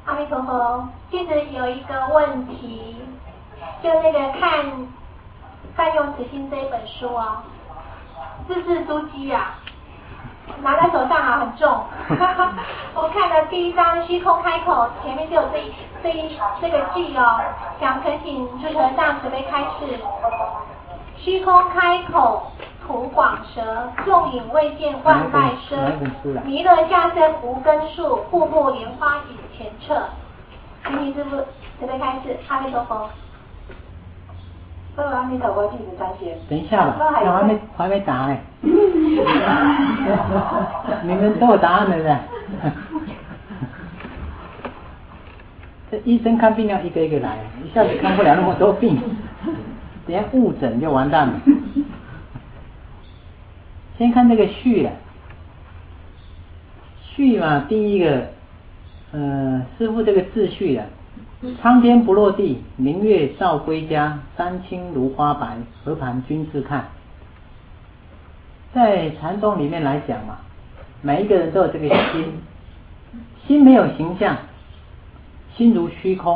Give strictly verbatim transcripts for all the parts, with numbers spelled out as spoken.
阿弥陀佛，弟子有一个问题，就那个看《善用慈心》这一本书啊，字字珠玑啊，拿在手上啊很重。我看了第一章虚空开口，前面就有这一这一这个句哦，想恳请诸和尚慈悲开示。虚空开口吐广舌，众影未见万籁声。弥勒下生无根树，户户莲花影前彻。请你师父慈悲开示。阿弥陀佛。 阿弥陀佛，弟子参见。 等一下吧，我还没还没答呢。你们都有答案了是吧？这医生看病要一个一个来，一下子看不了那么多病，等下误诊就完蛋了。先看这个序了，序嘛，第一个，呃，师父这个自序啊，苍天不落地，明月照归家，山青如花白，河畔君自看。在禅宗里面来讲嘛，每一个人都有这个心，心没有形象，心如虚空，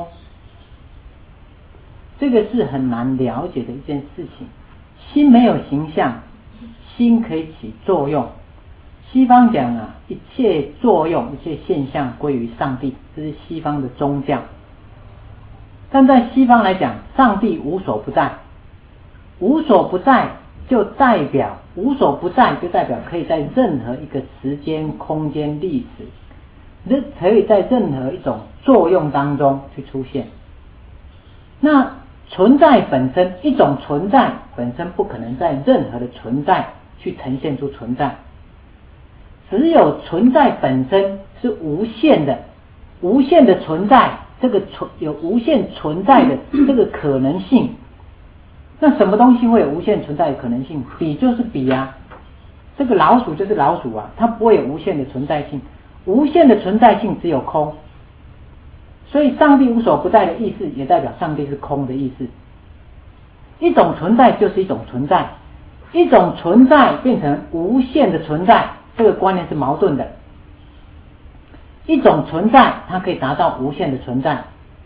这个是很难了解的一件事情。心没有形象，心可以起作用。西方讲啊，一切作用、一切现象归于上帝，这是西方的宗教。但在西方来讲，上帝无所不在，无所不在就代表无所不在，就代表可以在任何一个时间、空间、历史，可以在任何一种作用当中去出现。那存在本身，一种存在本身不可能在任何的存在去呈现出存在，只有存在本身是无限的，无限的存在，这个存有无限存在的这个可能性。那什么东西会有无限存在的可能性？笔就是笔啊，这个老鼠就是老鼠啊，它不会有无限的存在性。无限的存在性只有空，所以上帝无所不在的意思也代表上帝是空的意思。一种存在就是一种存在，一种存在变成无限的存在，这个观念是矛盾的。一种存在它可以达到无限的存在，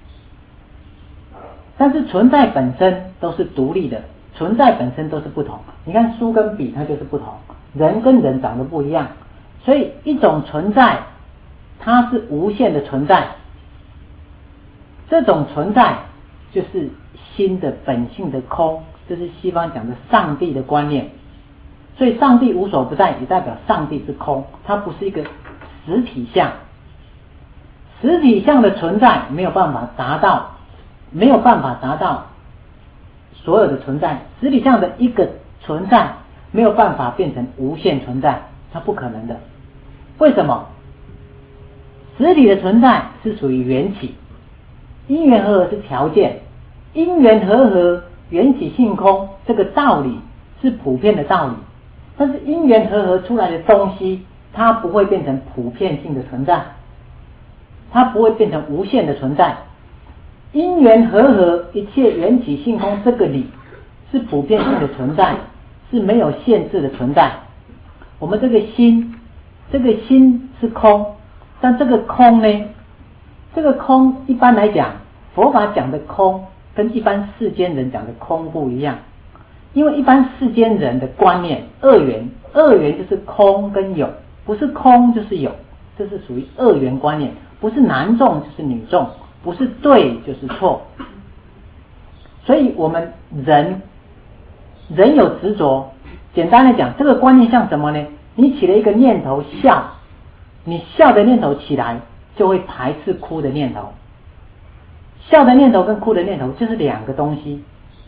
但是存在本身都是独立的，存在本身都是不同。你看书跟笔它就是不同，人跟人长得不一样，所以一种存在它是无限的存在，这种存在就是心的本性的空，这是西方讲的上帝的观念。所以上帝无所不在也代表上帝是空，它不是一个实体相。实体相的存在没有办法达到没有办法达到所有的存在，实体相的一个存在没有办法变成无限存在，它不可能的。为什么？实体的存在是属于缘起，因缘和合是条件，因缘和合缘起性空，这个道理是普遍的道理，但是因缘和合出来的东西它不会变成普遍性的存在，它不会变成无限的存在。因缘和合一切缘起性空，这个理是普遍性的存在，是没有限制的存在。我们这个心，这个心是空，但这个空呢，这个空一般来讲，佛法讲的空跟一般世间人讲的空不一样。因为一般世间人的观念，二元，二元就是空跟有，不是空就是有，这是属于二元观念，不是男众就是女众，不是对就是错。所以我们人人有执着，简单来讲，这个观念像什么呢？你起了一个念头笑，你笑的念头起来就会排斥哭的念头，笑的念头跟哭的念头就是两个东西。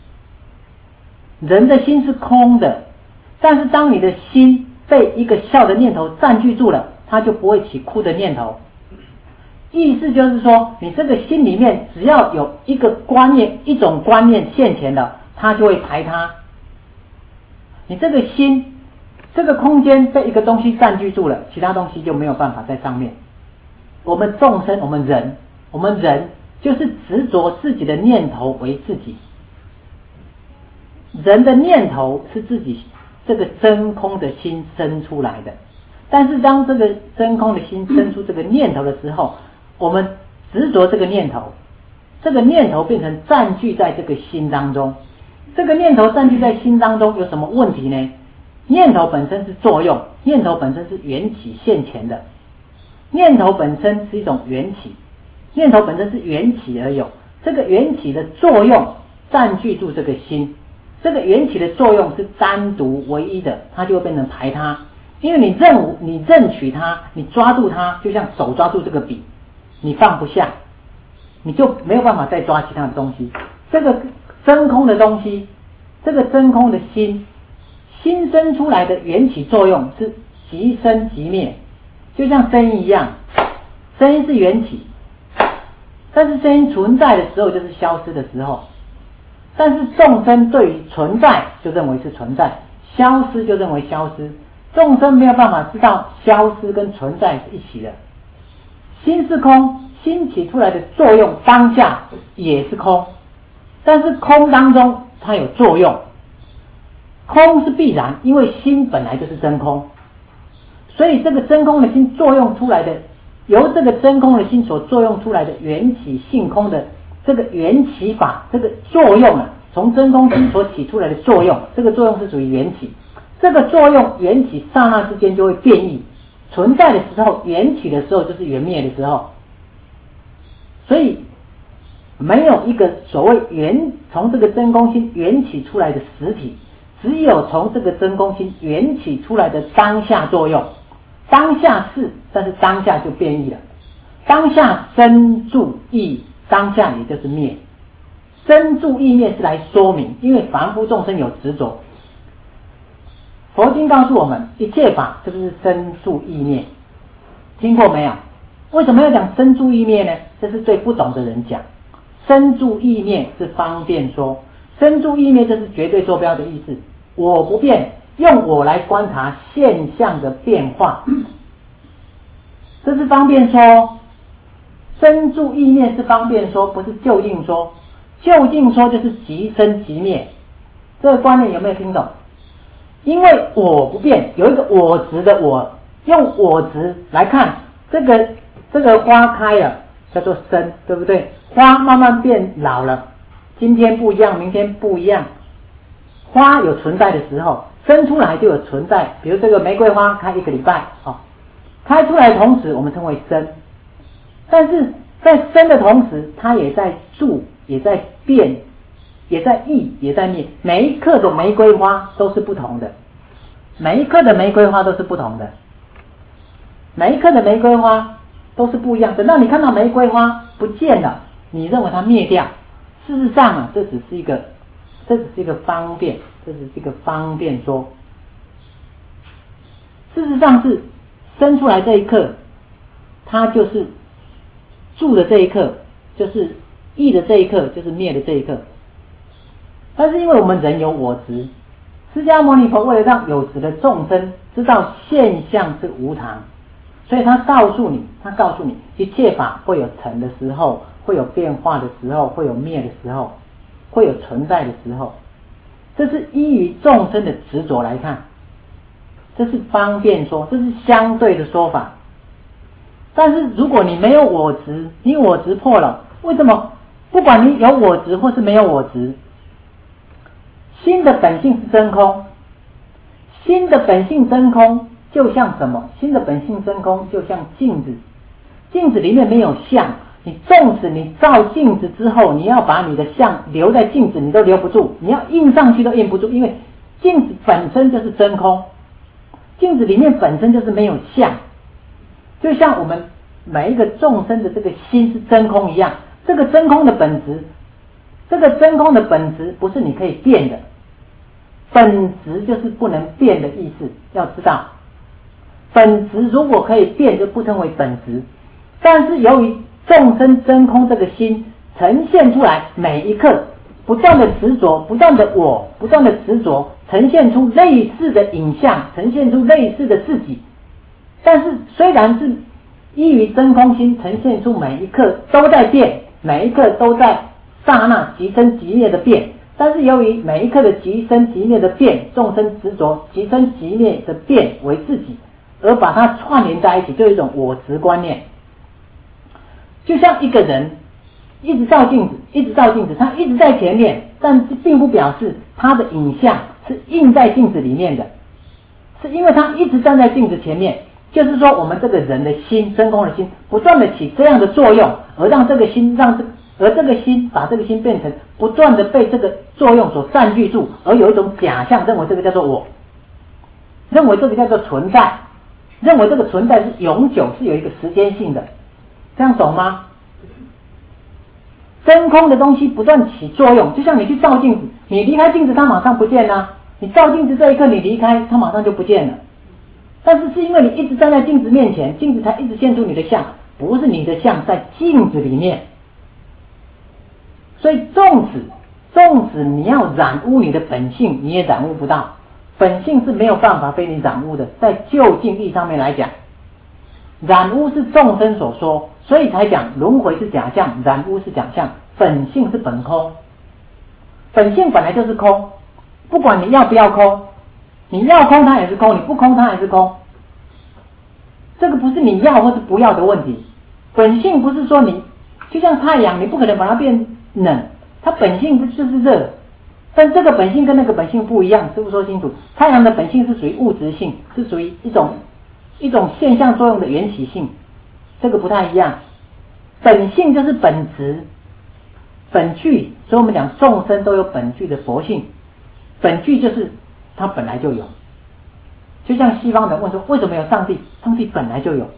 人的心是空的，但是当你的心被一个笑的念头占据住了，它就不会起哭的念头。意思就是说，你这个心里面只要有一个观念，一种观念现前了，它就会排它。你这个心，这个空间被一个东西占据住了，其他东西就没有办法在上面。我们众生，我们人，我们人就是执着自己的念头为自己。人的念头是自己这个真空的心生出来的，但是当这个真空的心生出这个念头的时候，我们执着这个念头，这个念头变成占据在这个心当中。这个念头占据在心当中有什么问题呢？念头本身是作用，念头本身是缘起现前的，念头本身是一种缘起，念头本身是缘起而有，这个缘起的作用占据住这个心，这个缘起的作用是单独唯一的，它就会变成排他。因为你认你认取它，你抓住它，就像手抓住这个笔，你放不下，你就没有办法再抓其他的东西。这个真空的东西，这个真空的心，心生出来的缘起作用是即生即灭，就像声音一样，声音是缘起，但是声音存在的时候就是消失的时候。但是众生对于存在就认为是存在，消失就认为消失。众生没有办法知道消失跟存在是一起的。心是空，心起出来的作用当下也是空，但是空当中它有作用，空是必然，因为心本来就是真空，所以这个真空的心作用出来的，由这个真空的心所作用出来的缘起性空的这个缘起法，这个作用啊，从真空心所起出来的作用，这个作用是属于缘起。这个作用缘起刹那之间就会变异，存在的时候缘起的时候就是缘灭的时候，所以没有一个所谓缘从这个真空心缘起出来的实体，只有从这个真空心缘起出来的当下作用。当下是，但是当下就变异了。当下生住异，当下也就是灭。生住异灭是来说明，因为凡夫众生有执着。佛经告诉我们，一切法是不是生住异灭？听过没有？为什么要讲生住异灭呢？这是对不懂的人讲。生住异灭是方便说，生住异灭这是绝对坐标的意思。我不变，用我来观察现象的变化，这是方便说。生住异灭是方便说，不是究竟说。究竟说就是即生即灭，这个观念有没有听懂？因为我不变，有一个我执的我，用我执来看这个这个花开了叫做生，对不对？花慢慢变老了，今天不一样，明天不一样。花有存在的时候，生出来就有存在。比如这个玫瑰花开一个礼拜，哦，开出来的同时我们称为生，但是在生的同时，它也在住，也在变，也在异，也在灭。每一颗的玫瑰花都是不同的，每一颗的玫瑰花都是不同的，每一颗的玫瑰花都是不一样。等到你看到玫瑰花不见了，你认为它灭掉，事实上啊，这只是一个，这只是一个方便，这只是一个方便说。事实上是生出来这一刻，它就是住的这一刻，就是异的这一刻，就是灭的这一刻。但是因为我们人有我执，释迦牟尼佛为了让有执的众生知道现象是无常，所以他告诉你，他告诉你一切法会有成的时候，会有变化的时候，会有灭的时候，会有存在的时候。这是依于众生的执着来看，这是方便说，这是相对的说法。但是如果你没有我执，你我执破了，为什么？不管你有我执或是没有我执，心的本性是真空，心的本性真空就像什么？心的本性真空就像镜子，镜子里面没有相，你纵使你照镜子之后，你要把你的相留在镜子，你都留不住，你要印上去都印不住，因为镜子本身就是真空，镜子里面本身就是没有相。就像我们每一个众生的这个心是真空一样，这个真空的本质，这个真空的本质不是你可以变的，本质就是不能变的意思。要知道，本质如果可以变，就不称为本质。但是由于众生真空这个心呈现出来，每一刻不断的执着，不断的我，不断的执着，呈现出类似的影像，呈现出类似的自己。但是虽然是依于真空心呈现出每一刻都在变，每一刻都在刹那即生即灭的变，但是由于每一刻的即生即灭的变，众生执着即生即灭的变为自己，而把它串联在一起，就有一种我执观念。 就像一个人一直照镜子，一直照镜子，他一直在前面，但是并不表示他的影像是印在镜子里面的，是因为他一直站在镜子前面。就是说，我们这个人的心，真空的心，不断的起这样的作用，而让这个心，让这，而这个心把这个心变成不断的被这个作用所占据住，而有一种假象，认为这个叫做我，认为这个叫做存在，认为这个存在是永久，是有一个时间性的，这样懂吗？真空的东西不断起作用，就像你去照镜子，你离开镜子，它马上不见了、啊；你照镜子这一刻，你离开，它马上就不见了。但是是因为你一直站在镜子面前，镜子才一直现出你的相，不是你的相在镜子里面。所以纵使纵使你要染污你的本性，你也染污不到，本性是没有办法被你染污的。在究竟义上面来讲，染污是众生所说，所以才讲轮回是假象，染污是假象，本性是本空。本性本来就是空，不管你要不要空，你要空它也是空，你不空它也是空。这个不是你要或是不要的问题。本性不是说你就像太阳，你不可能把它变冷，它本性就是热，但这个本性跟那个本性不一样。师父说清楚，太阳的本性是属于物质性，是属于一种一种现象作用的缘起性，这个不太一样。本性就是本质本具，所以我们讲众生都有本具的佛性，本具就是它本来就有。就像西方人问说为什么有上帝，上帝本来就有。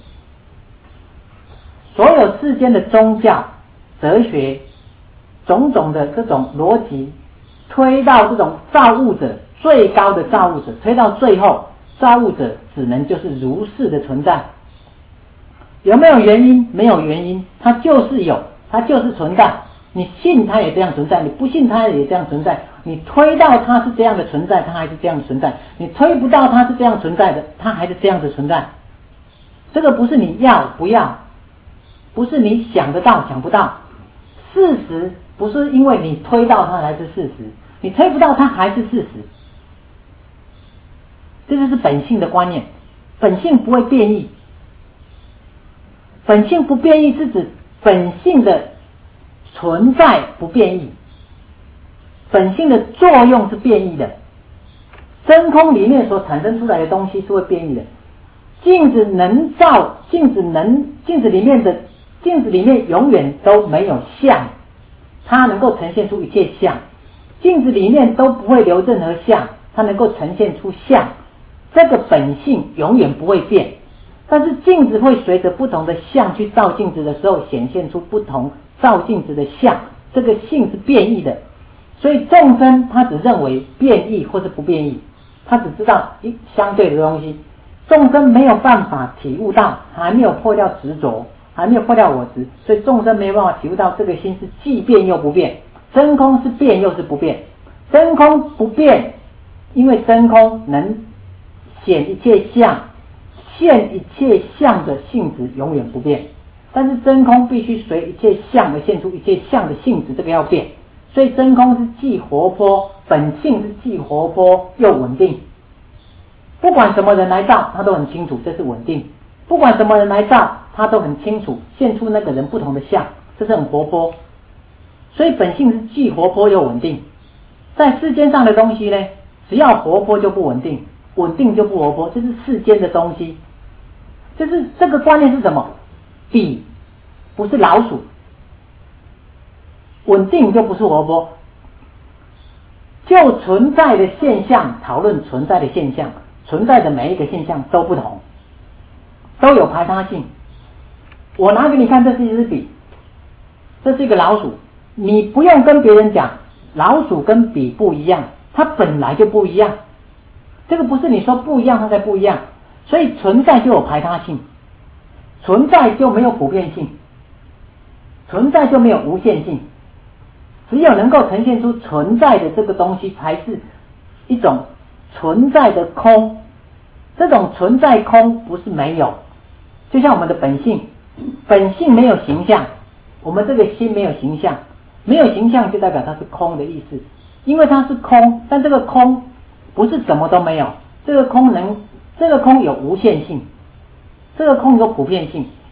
所有世间的宗教哲学种种的这种逻辑推到这种造物者，最高的造物者，推到最后造物者只能就是如是的存在。有没有原因？没有原因，它就是有，它就是存在。你信它也这样存在，你不信它也这样存在。你推到它是这样的存在，它还是这样的存在；你推不到它是这样存在的，它还是这样的存在。这个不是你要不要，不是你想得到想不到。事实不是因为你推到它才是事实，你推不到它还是事实。这就是本性的观念，本性不会变异。本性不变异是指本性的存在不变异，本性的作用是变异的。真空里面所产生出来的东西是会变异的。镜子能照，镜子能，镜子里面的镜子里面永远都没有相，它能够呈现出一切相。镜子里面都不会留任何相，它能够呈现出相。这个本性永远不会变。但是镜子会随着不同的相去照镜子的时候，显现出不同照镜子的相，这个性是变异的。所以众生他只认为变异或是不变异，他只知道一相对的东西。众生没有办法体悟到，还没有破掉执着，还没有破掉我执，所以众生没有办法体悟到这个心是既变又不变。真空是变又是不变，真空不变，因为真空能显一切相，现一切相的性质永远不变，但是真空必须随一切相而现出一切相的性质，这个要变。所以真空是既活泼，本性是既活泼又稳定。不管什么人来照，他都很清楚这是稳定；不管什么人来照，他都很清楚现出那个人不同的相，这是很活泼。所以本性是既活泼又稳定。在世间上的东西呢，只要活泼就不稳定，稳定就不活泼，这是世间的东西。就是这个观念是什么？笔不是老鼠，稳定就不是活泼。就存在的现象讨论存在的现象，存在的每一个现象都不同，都有排他性。我拿给你看，这是一支笔，这是一个老鼠，你不用跟别人讲老鼠跟笔不一样，它本来就不一样。这个不是你说不一样它才不一样，所以存在就有排他性，存在就没有普遍性，存在就没有无限性。只有能够呈现出存在的这个东西，才是一种存在的空。这种存在空不是没有，就像我们的本性，本性没有形象，我们这个心没有形象，没有形象就代表它是空的意思。因为它是空，但这个空不是什么都没有，这个空能，这个空有无限性，这个空有普遍性。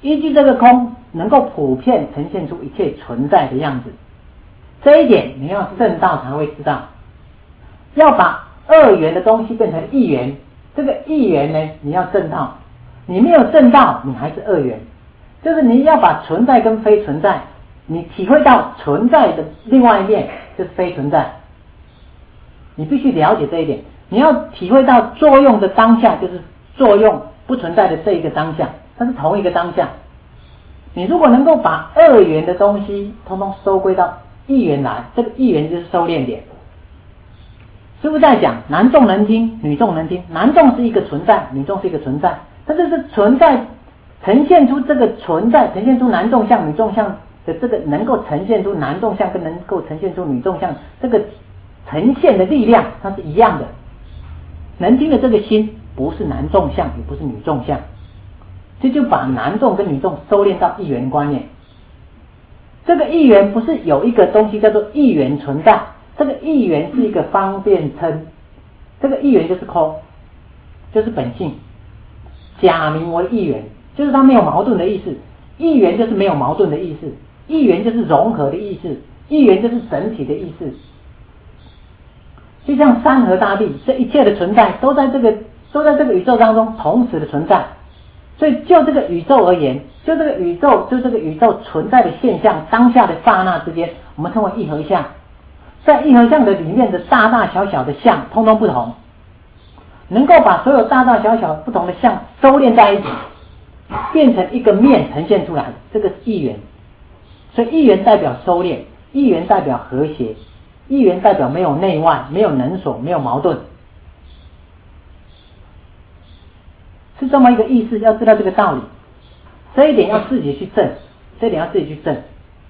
依据这个空能够普遍呈现出一切存在的样子。这一点你要证道才会知道。要把二元的东西变成一元，这个一元呢，你要证道。你没有证道，你还是二元。就是你要把存在跟非存在，你体会到存在的另外一面就是非存在。你必须了解这一点。你要体会到作用的当下就是作用不存在的这一个当下，它是同一个当下。你如果能够把二元的东西通通收归到一元来，这个一元就是收敛点。师父在讲男众能听，女众能听。男众是一个存在，女众是一个存在，但是是存在呈现出这个存在，呈现出男众相、女众相的这个能够呈现出男众相跟能够呈现出女众相，这个呈现的力量它是一样的。能听的这个心不是男众相，也不是女众相，这就把男众跟女众收敛到一元观念。这个一元不是有一个东西叫做一元存在，这个一元是一个方便称，这个一元就是空，就是本性，假名为一元，就是它没有矛盾的意思。一元就是没有矛盾的意思，一元就是融合的意思，一元就是整体的意思。就像山河大地，这一切的存在都在这个都在这个宇宙当中同时的存在。所以就这个宇宙而言，就这个宇宙就这个宇宙存在的现象当下的刹那之间，我们称为一合相。在一合相的里面的大大小小的相通通不同，能够把所有大大小小不同的相收敛在一起，变成一个面呈现出来，这个是一元。所以一元代表收敛，一元代表和谐，一元代表没有内外，没有能所，没有矛盾，是这么一个意思。要知道这个道理，这一点要自己去证，这一点要自己去证。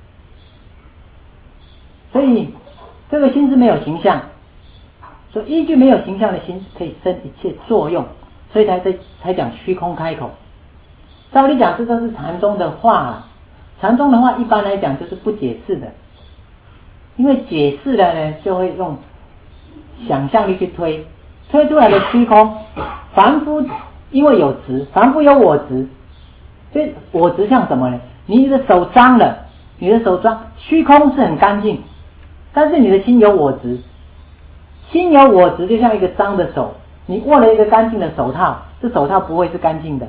所以这个心是没有形象，所以依据没有形象的心可以生一切作用，所以才才讲虚空开口。照理讲这都是禅宗的话了，禅宗的话一般来讲就是不解释的，因为解释了呢就会用想象力去推，推出来的虚空，凡夫因为有执，凡夫有我执，所以我执像什么呢？你的手脏了，你的手脏，虚空是很干净，但是你的心有我执，心有我执就像一个脏的手，你握了一个干净的手套，这手套不会是干净的。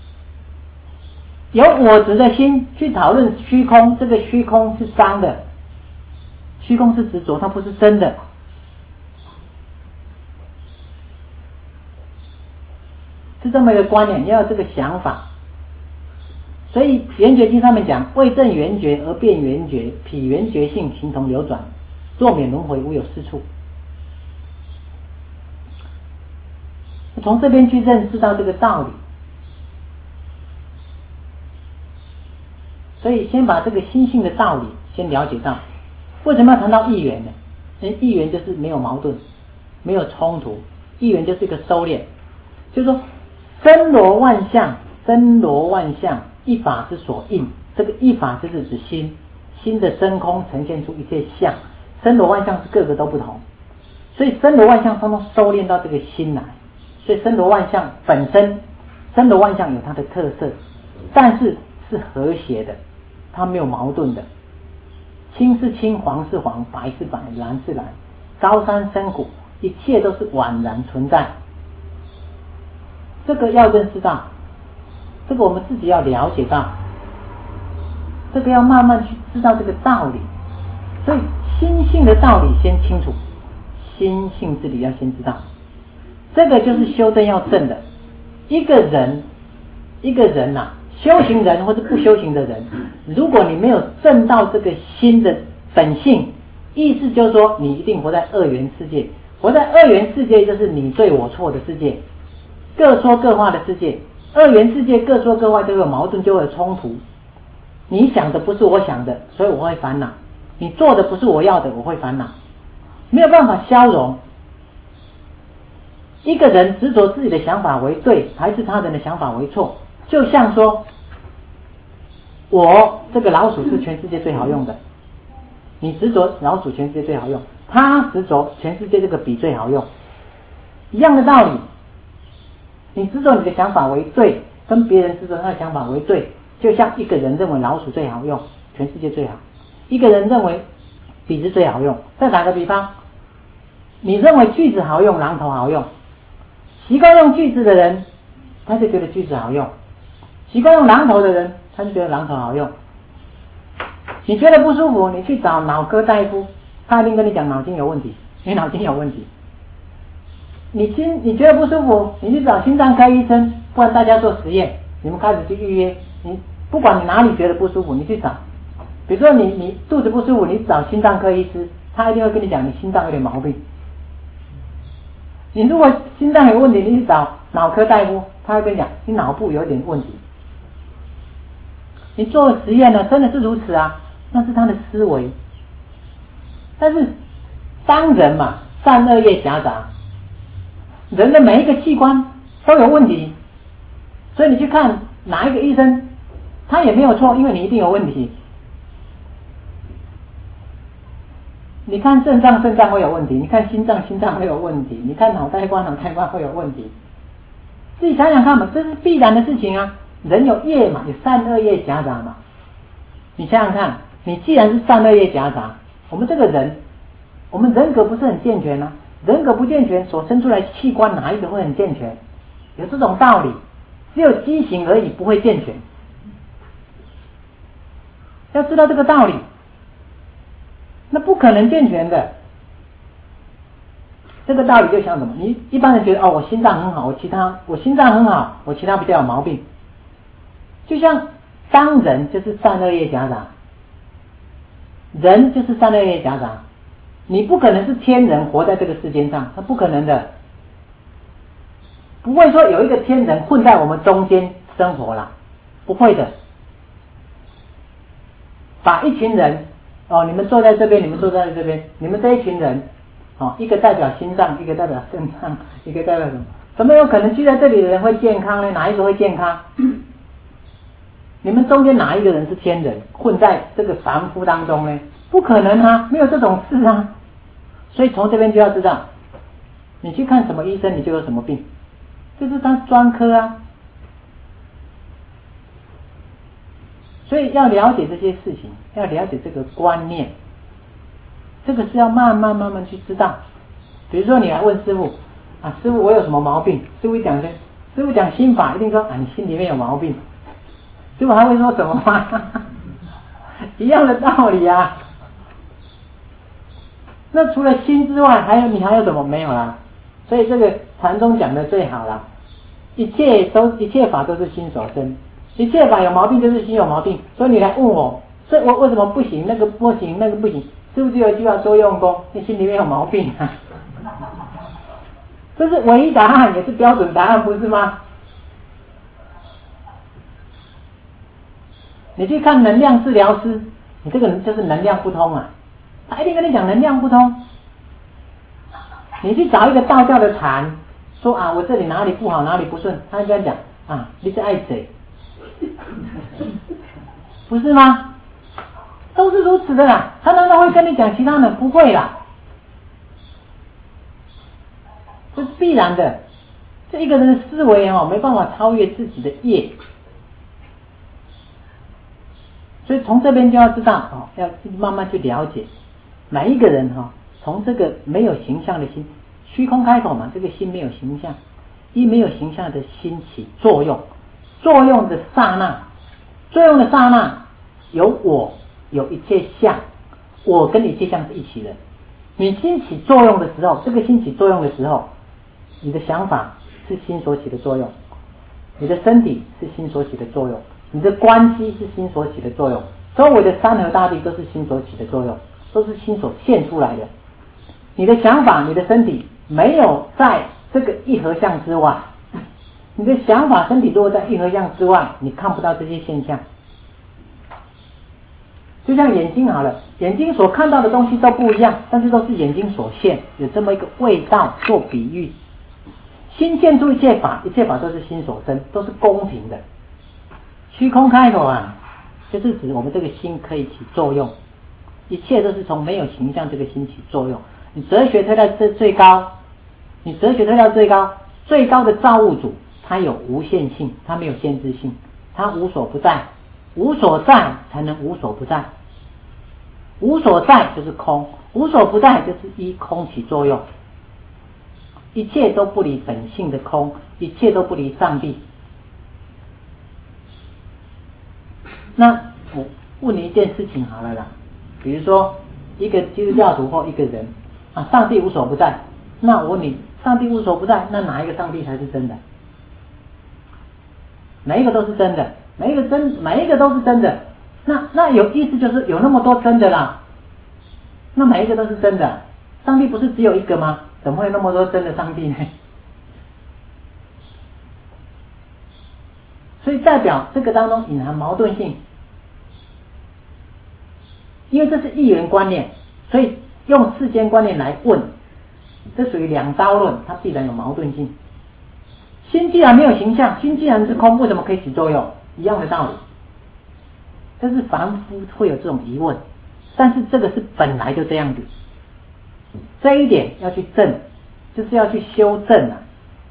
有我执的心去讨论虚空，这个虚空是脏的，虚空是执着，它不是真的。是这么一个观念，你要有这个想法。所以圆觉经上面讲，为证圆觉而变圆觉，彼圆觉性形同流转，若免轮回无有是处。从这边去认识到这个道理。所以先把这个心性的道理先了解到。为什么要谈到一元呢？因为一元就是没有矛盾，没有冲突，一元就是一个收敛，就是说森罗万象，森罗万象，一法之所应。这个一法就是指心，心的真空呈现出一切相，森罗万象是各个都不同，所以森罗万象通通收敛到这个心来。所以森罗万象本身，森罗万象有它的特色，但是是和谐的，它没有矛盾的。青是青，黄是黄，白是白，蓝是蓝，高山深谷，一切都是宛然存在。这个要认识到，这个我们自己要了解到，这个要慢慢去知道这个道理。所以心性的道理先清楚，心性之理要先知道，这个就是修正要正的。一个人一个人啊，修行人或者不修行的人，如果你没有证到这个心的本性，意思就是说你一定活在二元世界。活在二元世界就是你对我错的世界，各说各话的世界。二元世界各说各话就会有矛盾，就会有冲突。你想的不是我想的，所以我会烦恼，你做的不是我要的，我会烦恼，没有办法消融。一个人执着自己的想法为对，还是他人的想法为错，就像说我这个老鼠是全世界最好用的，你执着老鼠全世界最好用，他执着全世界这个笔最好用，一样的道理。你执着你的想法为对，跟别人执着他的想法为对， 就像一个人认为老鼠最好用，全世界最好，一个人认为笔子最好用。再打个比方，你认为锯子好用，榔头好用，习惯用锯子的人他就觉得锯子好用，习惯用榔头的人他就觉得榔头好用。你觉得不舒服，你去找脑科大夫，他一定跟你讲脑筋有问题，你脑筋有问题。你心你觉得不舒服，你去找心脏科医生，不然大家做实验，你们开始去预约，你不管你哪里觉得不舒服，你去找。比如说你你肚子不舒服，你找心脏科医师，他一定会跟你讲你心脏有点毛病。你如果心脏有问题，你去找脑科大夫，他会跟你讲你脑部有点问题。你做实验呢，真的是如此啊，那是他的思维。但是当人嘛，善恶业夹杂，人的每一个器官都有问题，所以你去看哪一个医生，他也没有错，因为你一定有问题。你看肾脏，肾脏会有问题；你看心脏，心脏会有问题；你看脑袋瓜，脑袋瓜会有问题。自己想想看嘛，这是必然的事情啊。人有业嘛，有善恶业夹杂嘛。你想想看，你既然是善恶业夹杂，我们这个人，我们人格不是很健全啊？人格不健全，所生出来器官哪一个会很健全？有这种道理，只有畸形而已，不会健全。要知道这个道理。那不可能健全的，这个道理就像什么？你一般人觉得哦，我心脏很好，我其他我心脏很好，我其他比较有毛病。就像当人就是善恶业夹杂，人就是善恶业夹杂，你不可能是天人活在这个世间上，那不可能的，不会说有一个天人混在我们中间生活啦，不会的，把一群人。哦，你们坐在这边，你们坐在这边，你们这一群人，哦，一个代表心脏，一个代表肾脏，一个代表什么？怎么有可能聚在这里的人会健康呢？哪一个会健康？你们中间哪一个人是天人，混在这个凡夫当中呢？不可能啊，没有这种事啊。所以从这边就要知道，你去看什么医生，你就有什么病，就是他专科啊。所以要了解这些事情，要了解这个观念，这个是要慢慢慢慢去知道。比如说你来问师父啊，师父我有什么毛病？师父讲的，师父讲心法，一定说啊你心里面有毛病。师父还会说什么吗？一样的道理啊。那除了心之外，还有你还有什么？没有啦。所以这个禅宗讲的最好了，一切都一切法都是心所生。一切法有毛病就是心有毛病，所以你来问我，所以我为什么不行？那个不行，那个不行，是不是有一句话多用功？你心里面有毛病啊！这是唯一答案，也是标准答案，不是吗？你去看能量治疗师，你这个人就是能量不通啊，他一定跟你讲能量不通。你去找一个道教的禅，说啊我这里哪里不好，哪里不顺，他就跟你讲啊你是爱谁？不是吗？都是如此的啦。他难道会跟你讲其他的？不会啦，这是必然的。这一个人的思维哦，没办法超越自己的业，所以从这边就要知道哦，要慢慢去了解每一个人哈、哦，从这个没有形象的心，虚空开口嘛，这个心没有形象，一没有形象的心起作用。作用的刹那，作用的刹那有我，有一切相，我跟一切相是一起的。你心起作用的时候，这个心起作用的时候，你的想法是心所起的作用，你的身体是心所起的作用，你的关系是心所起的作用，周围的山河大地都是心所起的作用，都是心所现出来的。你的想法，你的身体没有在这个一合相之外。你的想法身体如果在一合相之外，你看不到这些现象。就像眼睛好了，眼睛所看到的东西都不一样，但是都是眼睛所现，有这么一个味道做比喻。心现出一切法，一切法都是心所生，都是公平的。虚空开口啊，就是指我们这个心可以起作用，一切都是从没有形象这个心起作用。你哲学推到最最高，你哲学推到最高，最高的造物主，它有无限性，它没有限制性，它无所不在， 无所在才能无所不在。无所在就是空，无所不在就是依空起作用。一切都不离本性的空，一切都不离上帝。那我问你一件事情好了啦，比如说一个基督教徒或一个人啊，上帝无所不在。那我问你，上帝无所不在，那哪一个上帝才是真的？每一个都是真的，每一个真，每一个都是真的。那那有意思就是有那么多真的啦，那每一个都是真的。上帝不是只有一个吗？怎么会有那么多真的上帝呢？所以代表这个当中隐含矛盾性，因为这是一元观念，所以用世间观念来问，这属于两刀论，它必然有矛盾性。心既然没有形象，心既然是空，为什么可以起作用？一样的道理。但是凡夫会有这种疑问，但是这个是本来就这样子，这一点要去证，就是要去修正啊。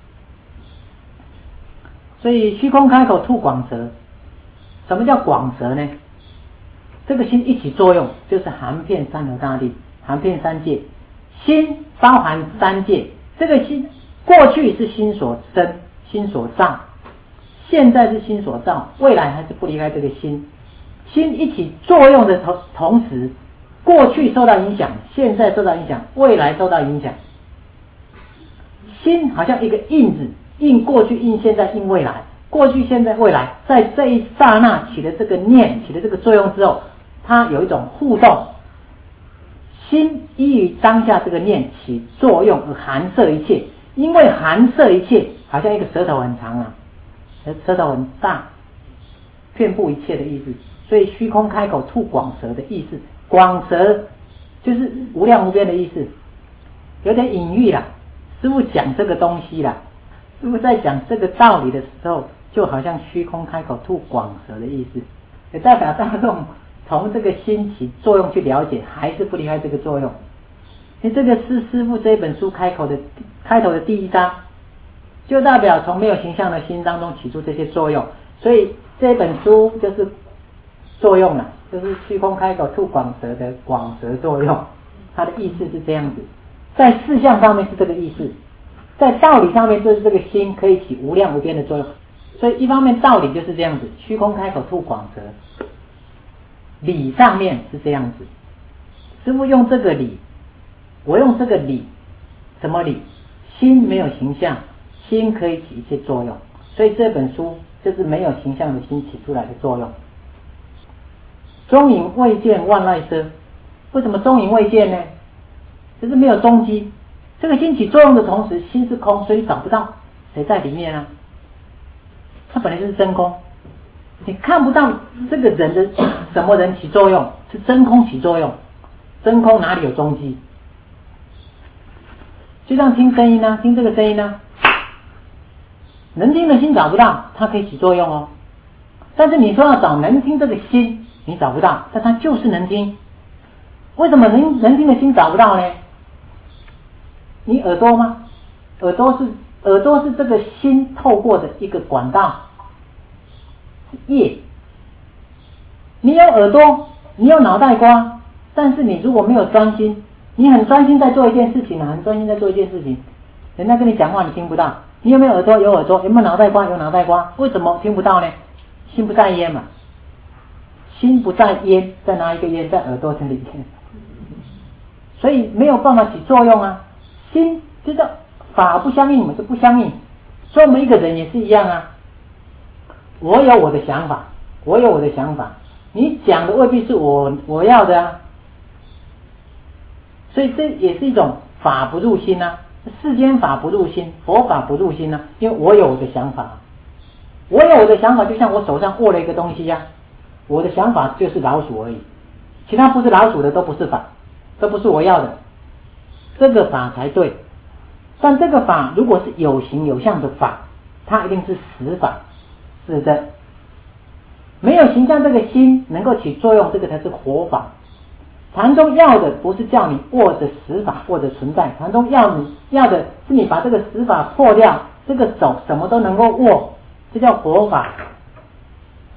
所以虚空开口吐广舌，什么叫广舌呢？这个心一起作用，就是含遍三河大地，含遍三界。心包含三界，这个心过去是心所生，心所造，现在是心所造，未来还是不离开这个心。心一起作用的同同时，过去受到影响，现在受到影响，未来受到影响。心好像一个印子，印过去，印现在，印未来，过去现在未来，在这一刹那起了这个念，起了这个作用之后，它有一种互动。心依于当下这个念起作用而含摄一切，因为含摄一切，好像一个舌头很长啊，舌头很大，遍布一切的意思。所以虚空开口吐广舌的意思，广舌就是无量无边的意思，有点隐喻啦。师父讲这个东西啦，师父在讲这个道理的时候，就好像虚空开口吐广舌的意思，也代表大众从这个心起作用去了解，还是不离开这个作用。因为这个是师父这本书开口的开头的第一章，就代表从没有形象的心当中起出这些作用，所以这本书就是作用了，就是虚空开口吐广舌的广舌作用，它的意思是这样子。在事项上面是这个意思，在道理上面就是这个心可以起无量无边的作用。所以一方面道理就是这样子，虚空开口吐广舌，理上面是这样子。师父用这个理，我用这个理，什么理？心没有形象，心可以起一切作用，所以这本书就是没有形象的心起出来的作用。踪影未见万籁声，为什么踪影未见呢？就是没有踪迹，这个心起作用的同时，心是空，所以找不到谁在里面啊。它本来就是真空，你看不到这个人的什么人起作用，是真空起作用，真空哪里有踪迹？就像听声音啊，听这个声音啊，能听的心找不到，它可以起作用哦。但是你说要找能听这个心，你找不到，但它就是能听。为什么能能听的心找不到呢？你耳朵吗？耳朵是耳朵是这个心透过的一个管道，是业。你有耳朵，你有脑袋瓜，但是你如果没有专心，你很专心在做一件事情啊，很专心在做一件事情，人家跟你讲话你听不到。你有没有耳朵？有耳朵。有没有脑袋瓜？有脑袋瓜。为什么听不到呢？心不在焉嘛。心不在焉，在哪一个焉？在耳朵这里面，所以没有办法起作用啊。心就叫法不相应嘛，就不相应。所以我们一个人也是一样啊。我有我的想法，我有我的想法，你讲的未必是我我要的啊。所以这也是一种法不入心啊，世间法不入心，佛法不入心啊。因为我有我的想法，我有我的想法，就像我手上握了一个东西呀、啊，我的想法就是老鼠而已，其他不是老鼠的都不是法，都不是我要的，这个法才对。但这个法如果是有形有相的法，它一定是实法，是的。没有形象，这个心能够起作用，这个才是活法。禅宗要的不是叫你握着实法，握着存在，禅宗要你要的是你把这个实法破掉，这个手什么都能够握，这叫活法。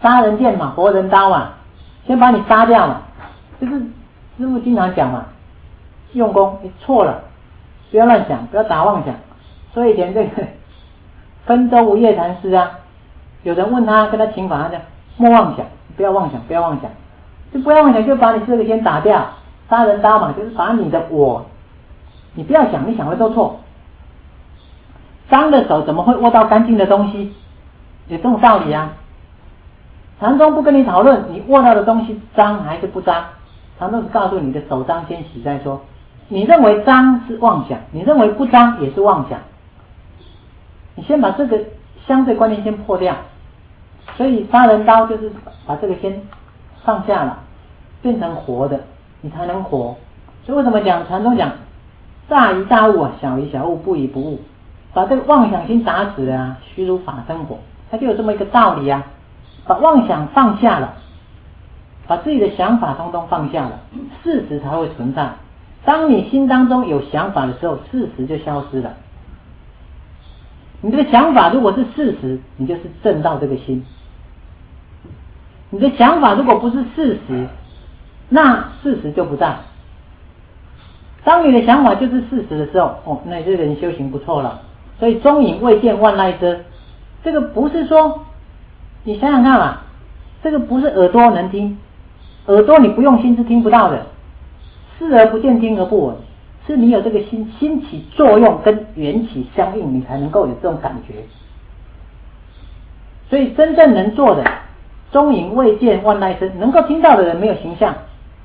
杀人剑嘛，活人刀嘛，先把你杀掉嘛。就是师父经常讲嘛，用功你错了，不要乱想，不要打妄想。所以以前这个分州无业禅师啊，有人问他跟他请法，他讲莫妄想，不要妄想，不要妄想，就不要妄想，就把你这个先打掉。杀人刀嘛，就是把你的我，你不要想，你想的都错。脏的手怎么会握到干净的东西？有这种道理啊。禅宗不跟你讨论你握到的东西脏还是不脏，禅宗是告诉你的手脏先洗再说。你认为脏是妄想，你认为不脏也是妄想，你先把这个相对观念先破掉。所以杀人刀就是把这个先放下了，变成活的，你才能活。所以为什么讲禅宗讲大疑大悟啊，小疑小悟，不疑不悟，把这个妄想心打死了啊，虚如法生活，它就有这么一个道理啊。把妄想放下了，把自己的想法通通放下了，事实才会存在。当你心当中有想法的时候，事实就消失了。你这个想法如果是事实，你就是证到这个心。你的想法如果不是事实，那事实就不在。当你的想法就是事实的时候，哦，那这个人修行不错了。所以中隐未见万籁遮，这个不是说你想想看嘛，这个不是耳朵能听，耳朵你不用心是听不到的，视而不见，听而不闻，是你有这个心，心起作用跟缘起相应，你才能够有这种感觉。所以真正能做的，中隐未见万籁遮，能够听到的人没有形象，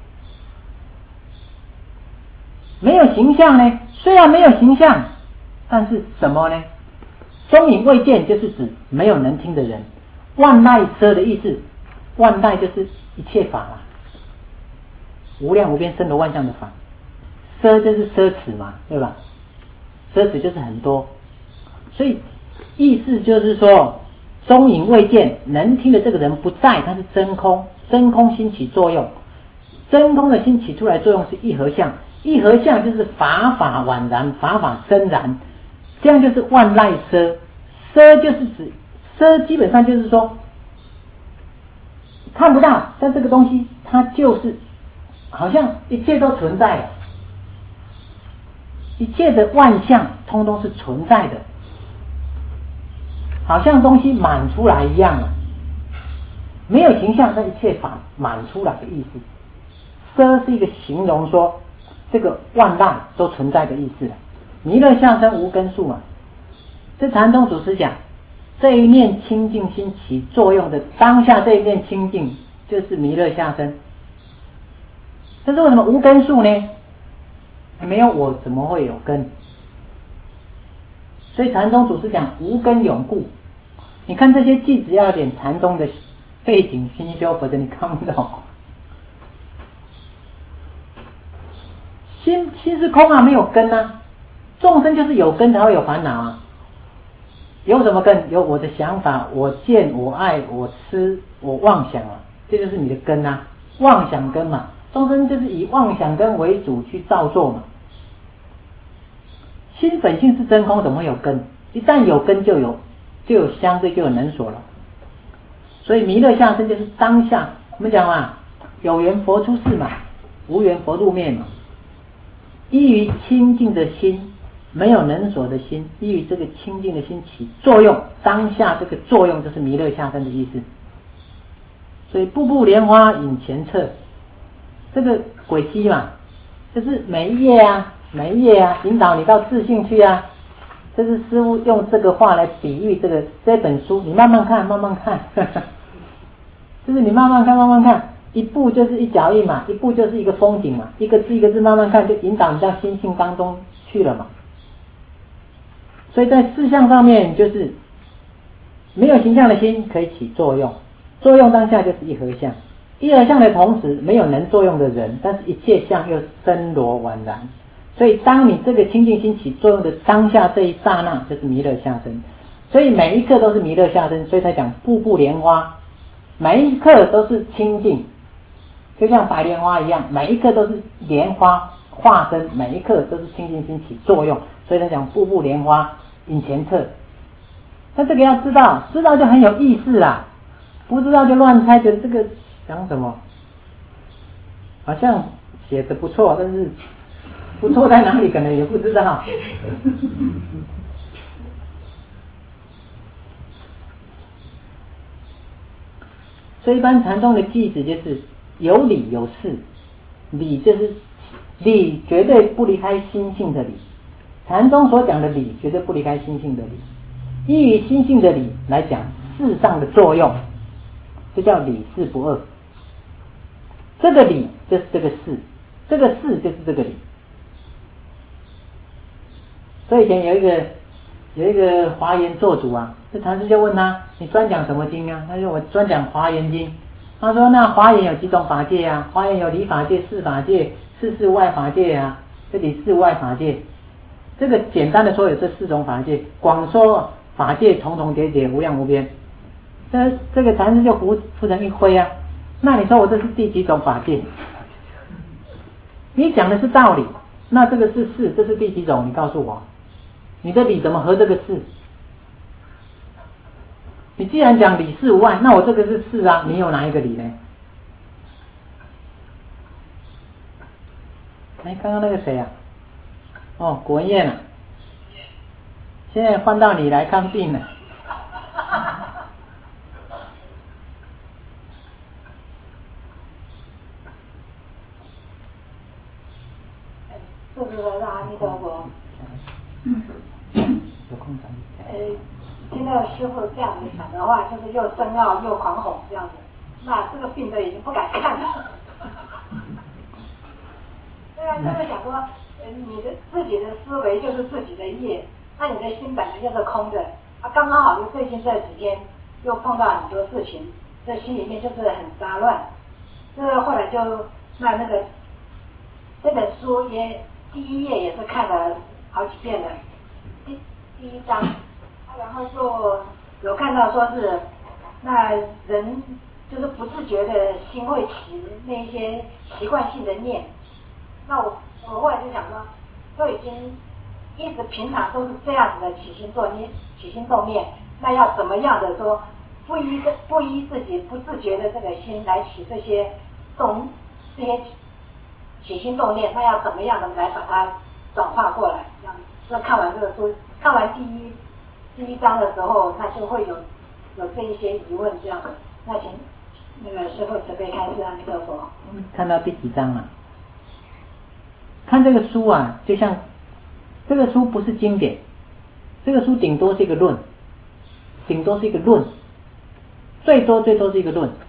没有形象呢，虽然没有形象，但是什么呢？中隐未见就是指没有能听的人。万籁遮的意思，万籁就是一切法嘛，无量无边森罗万象的法，奢就是奢侈嘛，对吧？奢侈就是很多，所以意思就是说，中隐未见，能听的这个人不在，他是真空，真空心起作用，真空的心起出来作用是一合相，一合相就是法法宛然，法法深然，这样就是万籁遮。遮就是指遮，基本上就是说看不到，但这个东西它就是好像一切都存在了，一切的万象通通是存在的，好像东西满出来一样了，没有形象，但一切法满出来的意思。遮是一个形容说这个万籁都存在的意思了。弥勒相生无根数嘛，这禅宗祖师讲，这一念清净心起作用的当下，这一念清净就是弥勒下生。但是为什么无根数呢？没有我怎么会有根？所以禅宗祖师讲无根永固。你看这些句子要有点禅宗的背景心修，否则你看不懂。心心是空啊，没有根啊。众生就是有根才会有烦恼啊。有什么根？有我的想法，我见，我爱，我吃，我妄想啊，这就是你的根啊，妄想根嘛。众生就是以妄想根为主去造作嘛。心本性是真空，怎么会有根？一旦有根，就有就有相对，就有能所了。所以弥勒下生就是当下，我们讲嘛，有缘佛出世嘛，无缘佛入灭嘛。依于清净的心，没有能所的心，依于这个清净的心起作用，当下这个作用就是弥勒下生的意思。所以步步莲花引前策，这个轨迹嘛，就是每一页啊，每一页啊，引导你到自信去啊。这是师父用这个话来比喻这个这本书，你慢慢看，慢慢看，呵呵，就是你慢慢看，慢慢看，一步就是一脚印嘛，一步就是一个风景嘛，一个字一个字慢慢看，就引导你到心性当中去了嘛。所以在事项上面，就是没有形象的心可以起作用，作用当下就是一合相，一合相的同时没有能作用的人，但是一切相又森罗宛然。所以当你这个清净心起作用的当下，这一刹那就是弥勒下生。所以每一刻都是弥勒下生，所以才讲步步莲花，每一刻都是清净，就像白莲花一样，每一刻都是莲花化身，每一刻都是清净心起作用，所以才讲步步莲花引前策。那这个要知道，知道就很有意思啦。 不知道就乱猜，觉得这个想什么，好像写的不错，但是不错在哪里可能也不知道。所以一般禅宗的句子就是有理有事，理就是理绝对不离开心性的理，禅宗所讲的理绝对不离开心性的理，依于心性的理来讲事上的作用，这叫理事不二。这个理就是这个事，这个事就是这个理。所以以前有一个有一个华严做主啊，这禅师就问他，你专讲什么经啊？他说我专讲华严经。他说那华严有几种法界啊？华严有理法界、事法界、事事外法界啊，这里事外法界。这个简单的说有这四种法界，广说法界重重叠叠，无量无边。这这个禅师就扶扶成一挥啊，那你说我这是第几种法界？你讲的是道理，那这个是事，这是第几种？你告诉我，你的理怎么合这个事？你既然讲理事无碍，那我这个是事啊，你有哪一个理呢？哎，刚刚那个谁啊？哦，国文燕啊，现在换到你来看病了。 是不是阿弥陀佛？ 有空找你。 呃，听到师父这样子讲的话，就是又深奥又狂吼这样子，那这个病的已经不敢看了。对啊，就是想说，呃，你的自己的思维就是自己的业，那你的心本来就是空的，啊，刚刚好就最近这几天又碰到很多事情，这心里面就是很杂乱。这个后来就那那个这本书也第一页也是看了好几遍的，第第一章。然后就有看到说是那人就是不自觉的心会起那一些习惯性的念，那我我后来就想说，都已经一直平常都是这样子的起心动念起心动念，那要怎么样的说不依的不依自己不自觉的这个心来起这些动这些起心动念，那要怎么样的来把它转化过来？这样，那看完这个书，看完第一。第一章的时候，那就会有有这一些疑问这样的。那请那个师父慈悲开示，阿弥陀佛。 看到第几章了？看这个书啊，就像这个书不是经典，这个书顶多是一个论，顶多是一个论，最多最多是一个论。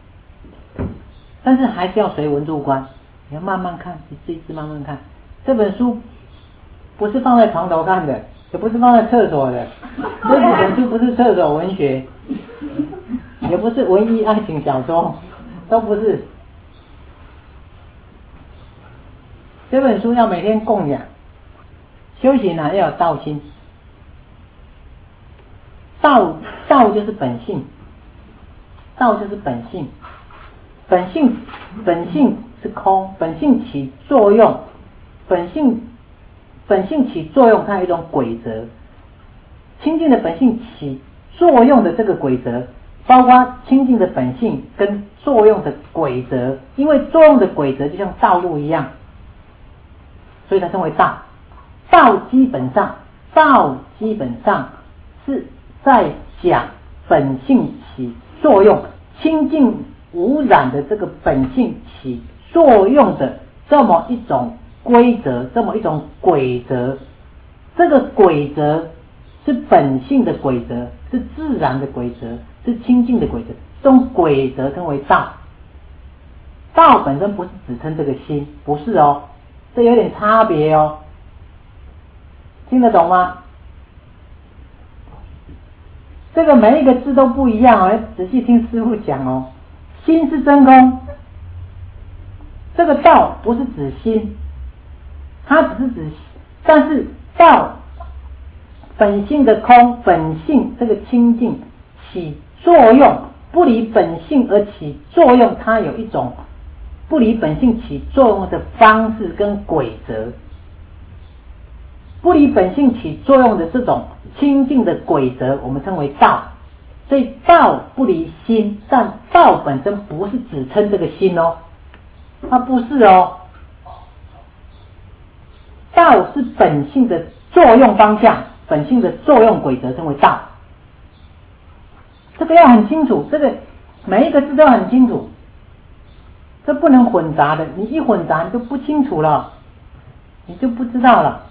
但是还是要随文入观，你要慢慢看，一字一字慢慢看。这本书不是放在床头看的。也不是放在厕所的，这几本书不是厕所文学，也不是文艺爱情小说，都不是。这本书要每天供养，修行呢要有道心，道道就是本性，道就是本性，本性本性是空，本性起作用，本性。本性起作用，它有一种规则。清净的本性起作用的这个规则，包括清净的本性跟作用的规则。因为作用的规则就像道路一样，所以它称为道。道基本上，道基本上是在讲本性起作用，清净无染的这个本性起作用的这么一种。规则，这么一种规则，这个规则是本性的规则，是自然的规则，是清净的规则，这种规则称为道。道本身不是只称这个心，不是哦，这有点差别哦，听得懂吗？这个每一个字都不一样哦，仔细听师父讲哦。心是真空，这个道不是指心。它只是指，但是道本性的空，本性这个清净起作用，不离本性而起作用，它有一种不离本性起作用的方式跟规则。不离本性起作用的这种清净的规则，我们称为道。 所以道不离心，但道本身不是只称这个心哦，它不是哦，道是本性的作用方向，本性的作用规则称为道，这个要很清楚，这个每一个字都很清楚，这不能混杂的，你一混杂你就不清楚了，你就不知道了，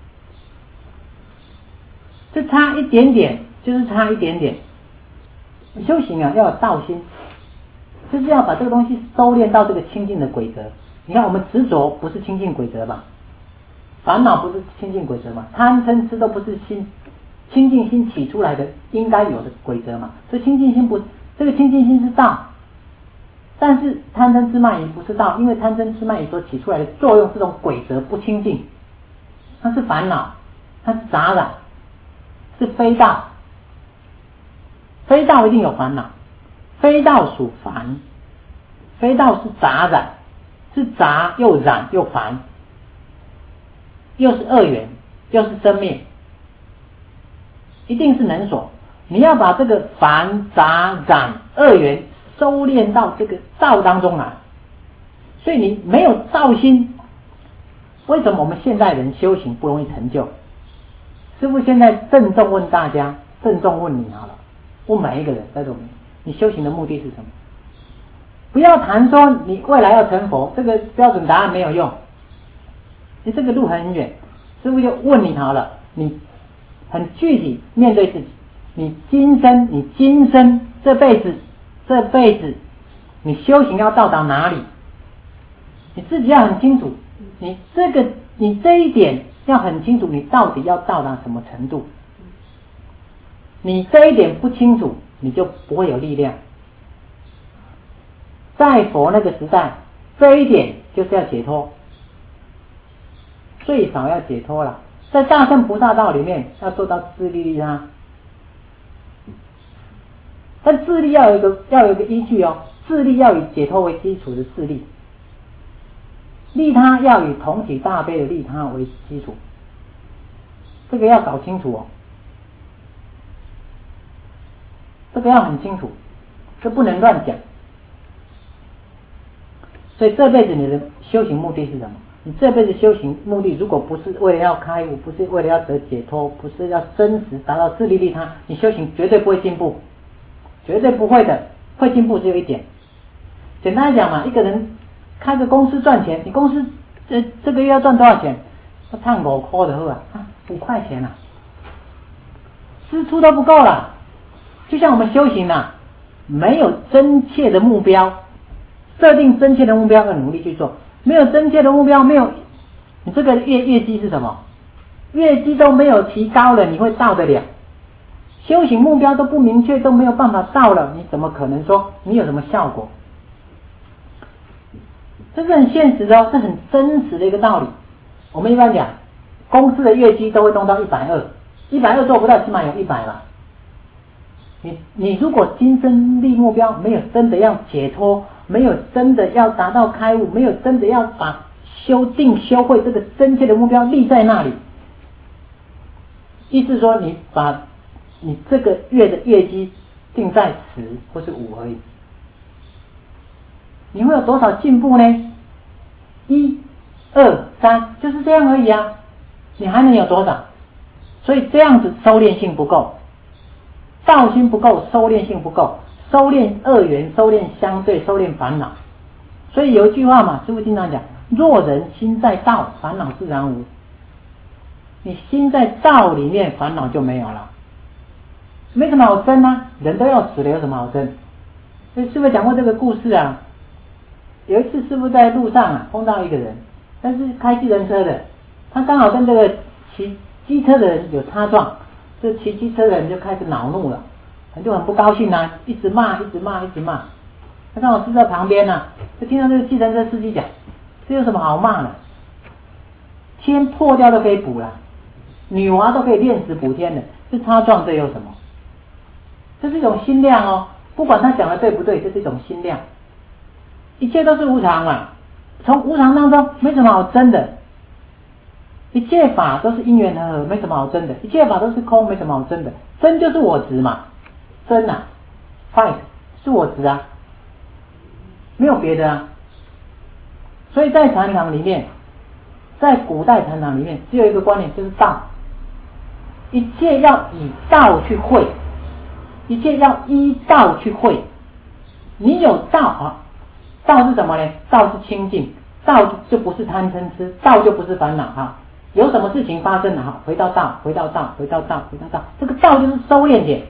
就差一点点，就是差一点点。修行啊，要有道心，就是要把这个东西收敛到这个清净的规则。你看我们执着不是清净规则吧，烦恼不是清净规则嘛，贪嗔痴都不是心清净心起出来的应该有的规则嘛，所以清净心不，这个清净心是道，但是贪嗔痴慢疑不是道，因为贪嗔痴慢疑所起出来的作用这种规则不清净，它是烦恼，它是杂染，是非道。非道一定有烦恼，非道属烦，非道是杂染，是杂又染又烦，又是恶缘，又是生灭，一定是能所。你要把这个烦杂染恶缘收敛到这个道当中来，所以你没有道心，为什么我们现代人修行不容易成就？师父现在郑重问大家，郑重问你好了，问每一个人在这里，你修行的目的是什么？不要谈说你未来要成佛，这个标准答案没有用，你这个路很远。师父就问你好了，你很具体面对自己，你今生你今生这辈子这辈子你修行要到达哪里？你自己要很清楚，你这个你这一点要很清楚，你到底要到达什么程度？你这一点不清楚，你就不会有力量。在佛那个时代，这一点就是要解脱，最少要解脱了。在大乘菩萨道里面，要做到自利利他，但自利要有一个要有一个依据哦，自利要以解脱为基础的自利，利他要以同体大悲的利他为基础，这个要搞清楚哦。这个要很清楚，这不能乱讲。所以这辈子你的修行目的是什么？你这辈子修行目的如果不是为了要开悟，不是为了要得解脱，不是要真实达到自利利他，你修行绝对不会进步，绝对不会的。会进步只有一点，简单来讲嘛，一个人开个公司赚钱，你公司这这个月要赚多少钱？要赚五块的好啊，五块钱啊，支出都不够了。就像我们修行啊，没有真切的目标，设定真切的目标，要努力去做。没有真切的目标，没有你这个业业绩是什么？业绩都没有提高了，你会到得了？修行目标都不明确，都没有办法到了，你怎么可能说你有什么效果？这是很现实的哦，这很真实的一个道理。我们一般讲，公司的业绩都会弄到一百二，一百二做不到，起码有一百吧。你你如果今生立目标没有真的要解脱，没有真的要达到开悟，没有真的要把修定修会这个真切的目标立在那里，意思说你把你这个月的业绩定在十或是五而已，你会有多少进步呢？一、二、三，就是这样而已啊，你还能有多少？所以这样子收敛性不够。道心不够，收敛性不够，收敛恶缘，收敛相对，收敛烦恼。所以有一句话嘛，师父经常讲，若人心在道，烦恼自然无。你心在道里面，烦恼就没有了，没什么好争啊，人都要死了，有什么好争？所以师父讲过这个故事啊，有一次师父在路上啊碰到一个人，但是开计程车的，他刚好跟这个骑机车的人有擦撞。这骑机车的人就开始恼怒了，就很不高兴啊，一直骂，一直骂，一直骂。他刚好是在旁边啊，就听到这个计程车司机讲：“这有什么好骂的？天破掉都可以补了，女娲都可以炼石补天的，这擦撞这有什么？”这是一种心量哦，不管他讲的对不对，这是一种心量。一切都是无常啊，从无常当中没什么好争的。一切法都是因缘和合，没什么好争的；一切法都是空，没什么好争的。争就是我执嘛， 争啊 ，fight 是我执啊，没有别的啊。所以在禅堂里面，在古代禅堂里面，只有一个观念，就是道，一切要以道去会，一切要依道去会。你有道啊，道是什么呢？道是清净，道就不是贪嗔痴，道就不是烦恼哈。有什么事情发生了哈，回到道，回到道，回到道，回到道，这个道就是收敛点。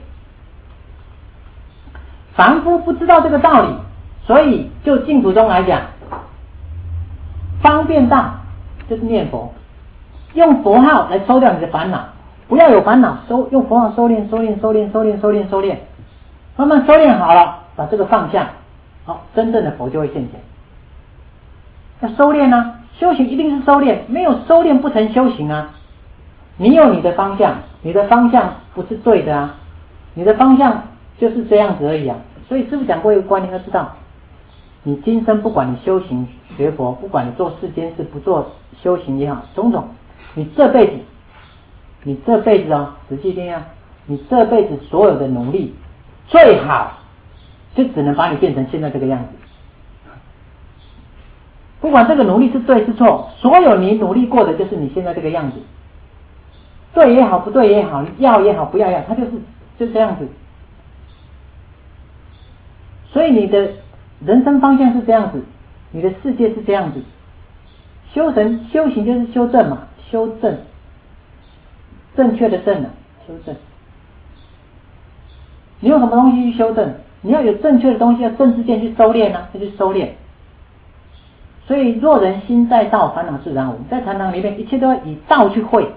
凡夫不知道这个道理，所以就净土中来讲，方便道就是念佛，用佛号来收掉你的烦恼，不要有烦恼，收用佛号收敛，收敛，收敛，收敛，收敛，收敛，慢慢收敛好了，把这个放下，好，真正的佛就会现前。要收敛啊，修行一定是收敛，没有收敛不成修行啊。你有你的方向，你的方向不是对的啊，你的方向就是这样子而已啊。所以师父讲过一个观念，要知道，你今生不管你修行学佛，不管你做世间事不做修行也好，种种，你这辈子，你这辈子哦，仔细听啊，你这辈子所有的努力，最好就只能把你变成现在这个样子。不管这个努力是对是错，所有你努力过的就是你现在这个样子，对也好，不对也好，要也好，不要也好，它就是就这样子。所以你的人生方向是这样子，你的世界是这样子。修神修行就是修正嘛，修正，正确的正啊，修正。你用什么东西去修正？你要有正确的东西，要正知见去收敛啊，就去收敛。所以若人心在道，烦恼自然无。在禅堂里面，一切都要以道去会。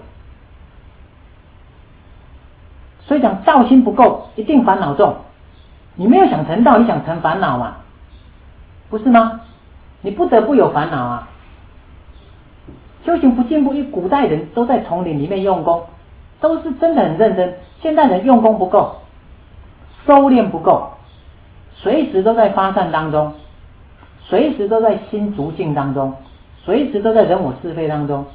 所以讲道心不够，一定烦恼重。你没有想成道，你想成烦恼嘛？不是吗？你不得不有烦恼啊。修行不进步，因为古代人都在丛林里面用功，都是真的很认真。现代人用功不够，收敛不够，随时都在发散当中。随时都在心逐境当中，随时都在人我是非当中。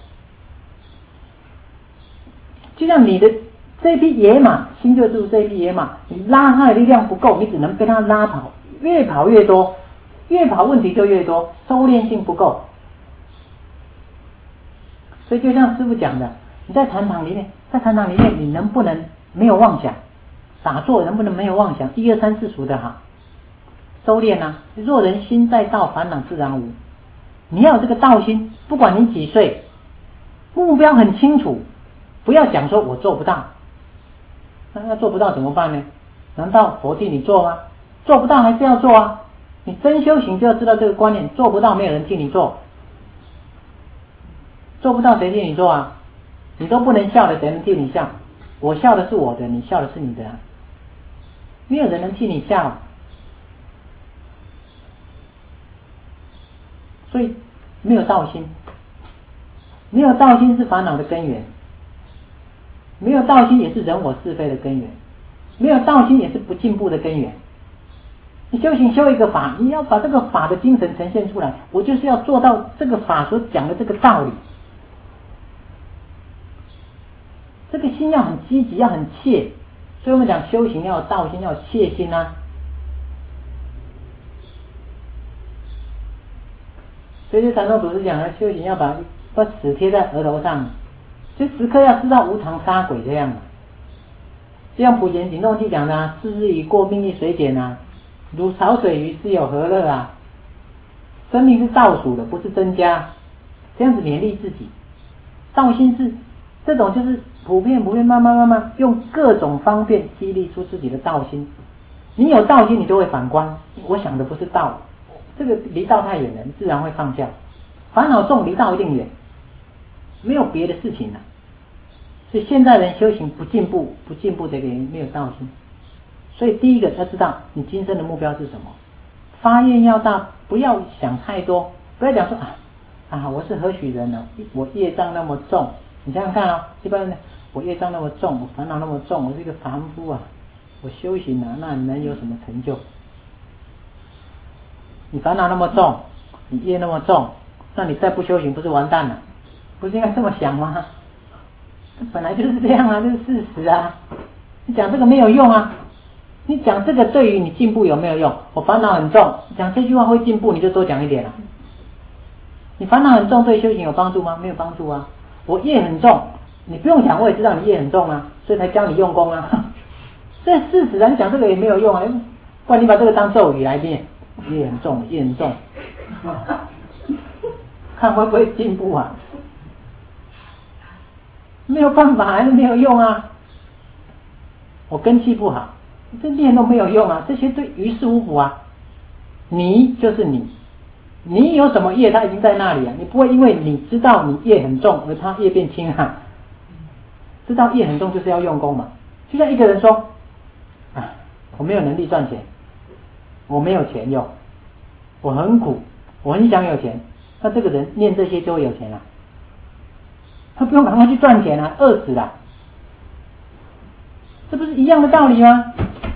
就像你的这匹野马，心就是这匹野马，你拉它的力量不够，你只能被它拉跑，越跑越多，越跑问题就越多，收敛性不够。所以就像师父讲的，你在禅堂里面，在禅堂里面，你能不能没有妄想？打坐能不能没有妄想？一二三四数的哈。收敛啊！若人心在道，烦恼自然无。你要有这个道心，不管你几岁，目标很清楚，不要讲说我做不到。那要做不到怎么办呢？难道佛替你做吗？做不到还是要做啊！你真修行就要知道这个观念，做不到没有人替你做，做不到谁替你做啊？你都不能笑的，谁能替你笑？我笑的是我的，你笑的是你的啊，没有人能替你笑。所以没有道心，没有道心是烦恼的根源，没有道心也是人我是非的根源，没有道心也是不进步的根源。你修行修一个法，你要把这个法的精神呈现出来，我就是要做到这个法所讲的这个道理。这个心要很积极，要很切，所以我们讲修行要有道心，要有切心啊。所以禅宗祖师讲的修行要把把尺贴在额头上，就时刻要知道无常杀鬼这样的。就像普贤行动记讲的啊，世日已过，命亦随减啊，如潮水鱼，是有何乐啊？生命是倒数的，不是增加。这样子勉励自己，道心是这种，就是普遍普遍慢慢慢慢用各种方便激励出自己的道心。你有道心，你就会反观，我想的不是道。这个离道太远了，你自然会放下。烦恼重，离道一定远，没有别的事情了。所以现代人修行不进步，不进步的原因没有道心。所以第一个要知道你今生的目标是什么，发愿要大，不要想太多，不要讲说啊啊我是何许人呢？我业障那么重，你想想看啊、哦，一般人我业障那么重，我烦恼那么重，我是一个凡夫啊，我修行啊，那能有什么成就？你烦恼那么重，你业那么重，那你再不修行不是完蛋了？不是应该这么想吗？本来就是这样啊，这是事实啊。你讲这个没有用啊， 你讲这个对于你进步有没有用？我烦恼很重，讲这句话会进步，你就多讲一点了。你烦恼很重对修行有帮助吗？没有帮助啊。我业很重，你不用讲，我也知道你业很重啊，所以才教你用功啊。这事实啊，你讲这个也没有用啊，不然你把这个当咒语来念，业很重，业很重，看会不会进步啊？没有办法，还是没有用啊。我根气不好，这念都没有用啊，这些对于事无补啊。你就是你，你有什么业，它已经在那里啊，你不会因为你知道你业很重而它业变轻啊。知道业很重就是要用功嘛。就像一个人说，啊，我没有能力赚钱，我没有钱用，我很苦，我很想有钱，那这个人念这些就会有钱了。他不用赶快去赚钱啊，饿死了。这不是一样的道理吗？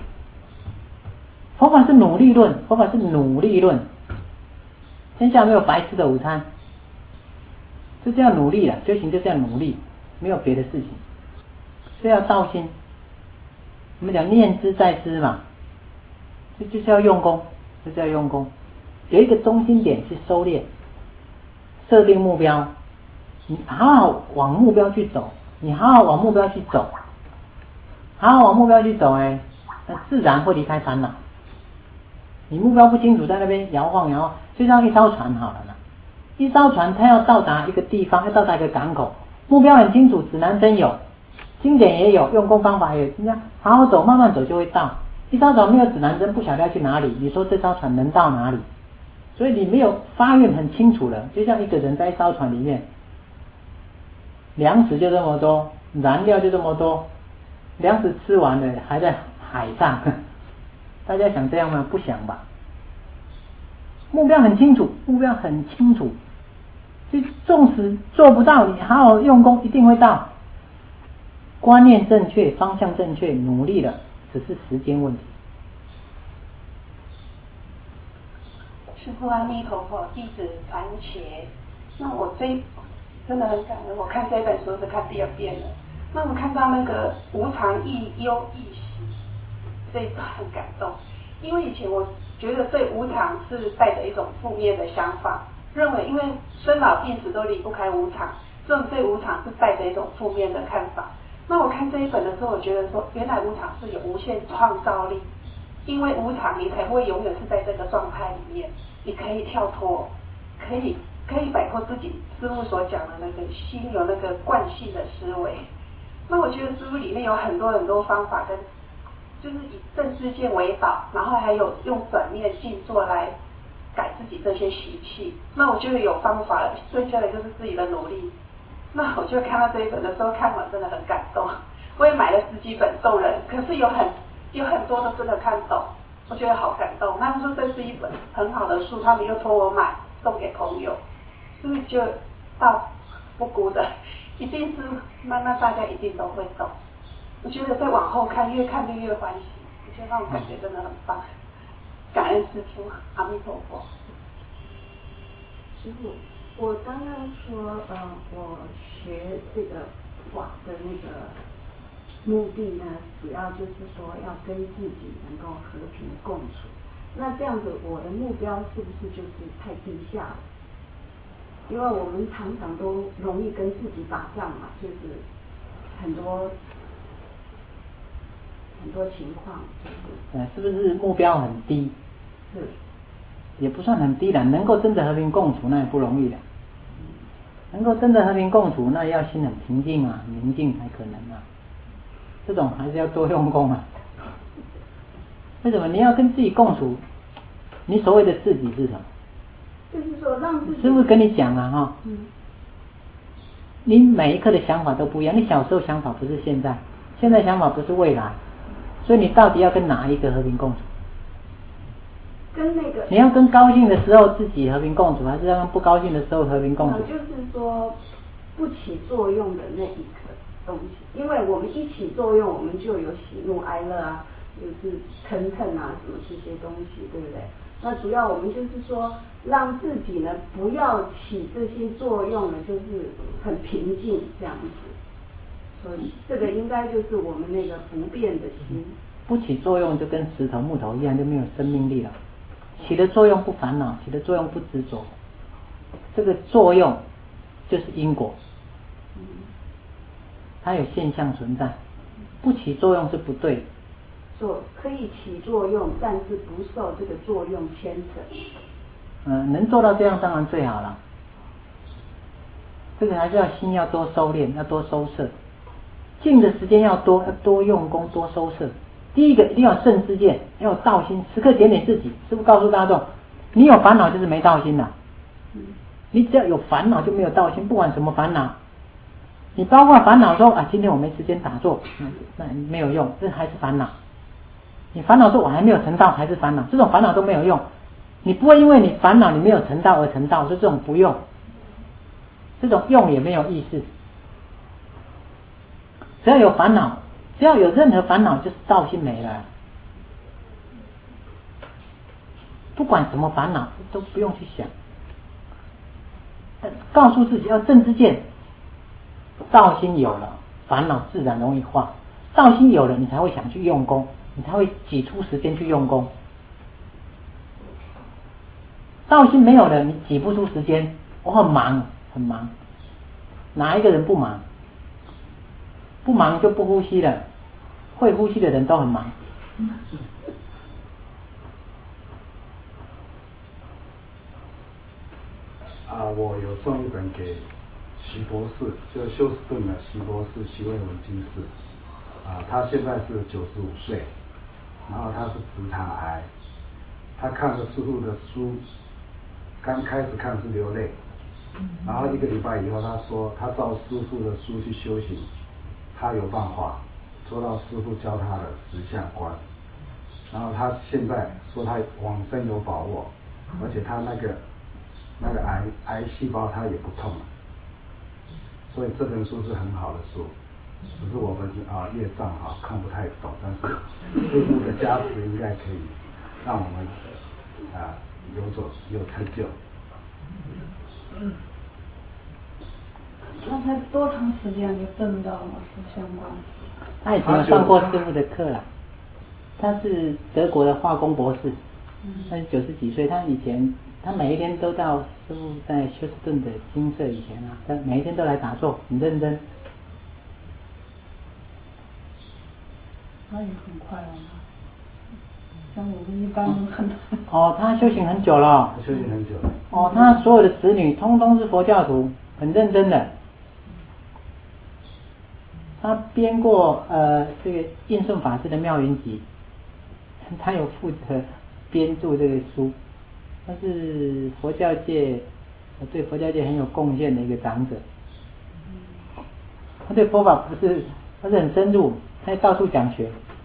佛法是努力论，佛法是努力论。天下没有白吃的午餐，就是要努力了，修行就是要努力，没有别的事情。所以要道心。我们讲念之在思嘛，这就是要用功，就是要用功。有一个中心点去收敛，设定目标，你好好往目标去走，你好好往目标去走，好好往目标去走，哎，那自然会离开烦恼。你目标不清楚，在那边摇晃摇晃，就像一艘船好了啦。一艘船它要到达一个地方，要到达一个港口，目标很清楚，指南针有，经典也有，用功方法也有，你看好好走，慢慢走就会到。一艘船没有指南针，不晓得要去哪里，你说这艘船能到哪里？所以你没有发愿很清楚了，就像一个人在一艘船里面，粮食就这么多，燃料就这么多，粮食吃完了还在海上，大家想这样吗？不想吧。目标很清楚，目标很清楚，就纵使做不到，你好好用功一定会到。观念正确，方向正确，努力了，只是时间问题。 师父阿弥陀佛，弟子传伽。那我这真的很感恩，我看这本书是看第二遍了。那我看到那个无常亦忧亦喜这一段很感动，因为以前我觉得对无常是带着一种负面的想法，认为因为生老病死都离不开无常，所以对无常是带着一种负面的看法。那我看这一本的时候，我觉得说，原来无常是有无限创造力，因为无常你才会永远是在这个状态里面，你可以跳脱，可以可以摆脱自己师父所讲的那个心有那个惯性的思维。那我觉得师父里面有很多很多方法，跟就是以正知见为导，然后还有用转念静坐来改自己这些习气。那我觉得有方法了，剩下的就是自己的努力。那我就看到这一本的时候，看完真的很感动。我也买了十几本动人，可是有很有很多都真的看懂，我觉得好感动。他们说这是一本很好的书，他们又托我买送给朋友，所以就到不孤的，一定是慢慢大家一定都会懂。我觉得再往后看，越看就越欢喜，我觉得那种感觉真的很棒。感恩师父，阿弥陀佛。 师父，我刚刚说，呃，我学这个法的那个目的呢，主要就是说要跟自己能够和平共处。那这样子，我的目标是不是就是太低下了？因为我们常常都容易跟自己打仗嘛，就是很多很多情况，就是， 呃，是不是目标很低？ 是。 也不算很低的，能够真的和平共处，那也不容易的。能够真的和平共处，那要心很平静啊，宁静才可能啊。这种还是要多用功啊。为什么？你要跟自己共处，你所谓的自己是什么？ 就是说让自己。 师父跟你讲啊，哈， 嗯， 你每一刻的想法都不一样。你小时候想法不是现在，现在想法不是未来，所以你到底要跟哪一个和平共处？ 跟那个你要跟高兴的时候自己和平共处，还是要跟不高兴的时候和平共处？ 就是说不起作用的那一个东西，因为我们一起作用，我们就有喜怒哀乐啊，就是嗔恨啊什么这些东西，对不对？那主要我们就是说让自己呢不要起这些作用呢，就是很平静这样子。所以这个应该就是我们那个不变的心。 不起作用就跟石头木头一样，就没有生命力了。起的作用不烦恼，起的作用不执着，这个作用就是因果，它有现象存在，不起作用是不对的。 做可以起作用，但是不受这个作用牵扯。 嗯、呃，能做到这样当然最好了。这个还是要心要多收敛，要多收摄，静的时间要多，要多用功，多收摄。第一个一定要正知见，要有道心，时刻检点自己。师父告诉大众，你有烦恼就是没道心了。你只要有烦恼就没有道心，不管什么烦恼。你包括烦恼说啊，今天我没时间打坐，那那没有用，这还是烦恼。你烦恼说我还没有成道，还是烦恼，这种烦恼都没有用。你不会因为你烦恼你没有成道而成道，说这种不用，这种用也没有意思。只要有烦恼，只要有任何烦恼，就是道心没了。不管什么烦恼都不用去想，告诉自己要正知见，道心有了，烦恼自然容易化。道心有了，你才会想去用功，你才会挤出时间去用功。道心没有了，你挤不出时间。我很忙，很忙，哪一个人不忙？不忙就不呼吸了，会呼吸的人都很忙。 啊，我有送一本给徐博士，就休斯顿的徐博士徐慧文居士。啊，他现在是九十五岁，然后他是直肠癌。他看了师父的书，刚开始看是流泪，然后一个礼拜以后，他说他照师父的书去修行，他有办法做到师父教他的实相观。然后他现在说他往生有把握，而且他那个那个癌癌细胞他也不痛了，所以这本书是很好的书。只是我们啊业障啊看不太懂，但是师父的加持应该可以让我们啊有所有成就。 那才多长时间就证到了实相观？ 他以前有上过师父的课了，他是德国的化工博士，他是九十几岁，他以前他每一天都到师父在休斯顿的精舍以前啊，他每一天都来打坐，很认真。 他也很快了，像我们一般很哦，他修行很久了。 他修行很久了。 哦，他所有的子女通通是佛教徒，很认真的。他编过呃这个印顺法师的妙云集，他有负责编著这个书，他是佛教界对佛教界很有贡献的一个长者。他对佛法不是，他是很深入，他到处讲学。